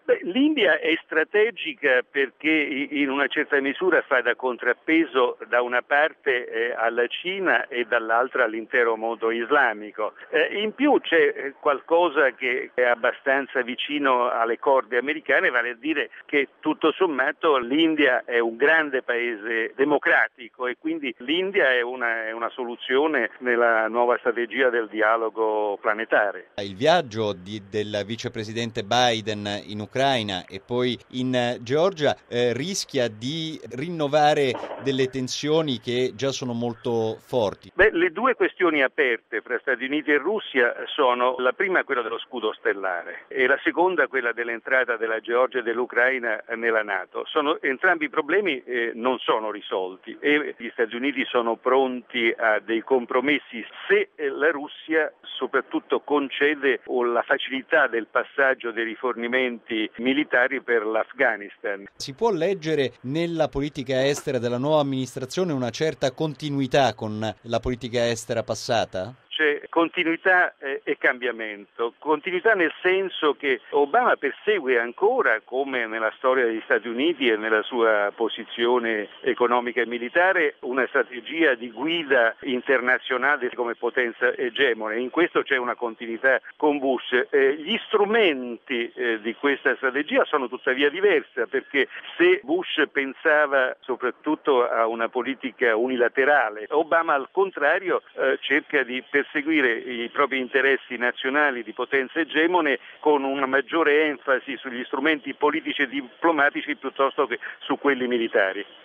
L'India è strategica perché in una certa misura fa da contrappeso da una parte alla Cina e dall'altra all'intero mondo islamico. In più c'è qualcosa che è abbastanza vicino alle corde americane, vale a dire che tutto sommato l'India è un grande paese democratico e quindi l'India è una soluzione nella nuova strategia del dialogo planetario. Il viaggio del vicepresidente Biden in Ucraina e poi in Georgia rischia di rinnovare delle tensioni che già sono molto forti. Le due questioni aperte fra Stati Uniti e Russia sono la prima quella dello scudo stellare e la seconda quella dell'entrata della Georgia e dell'Ucraina nella NATO. Entrambi i problemi non sono risolti e gli Stati Uniti sono pronti a dei compromessi se la Russia soprattutto concede la facilità del passaggio dei rifornimenti militari per l'Afghanistan. Si può leggere nella politica estera della nuova amministrazione una certa continuità con la politica estera passata? C'è continuità e cambiamento. Continuità nel senso che Obama persegue ancora, come nella storia degli Stati Uniti e nella sua posizione economica e militare, una strategia di guida internazionale come potenza egemone. In questo c'è una continuità con Bush. Gli strumenti di questa strategia sono tuttavia diversi, perché se Bush pensava soprattutto a una politica unilaterale, Obama al contrario cerca di perseguire i propri interessi nazionali di potenza egemone con una maggiore enfasi sugli strumenti politici e diplomatici piuttosto che su quelli militari.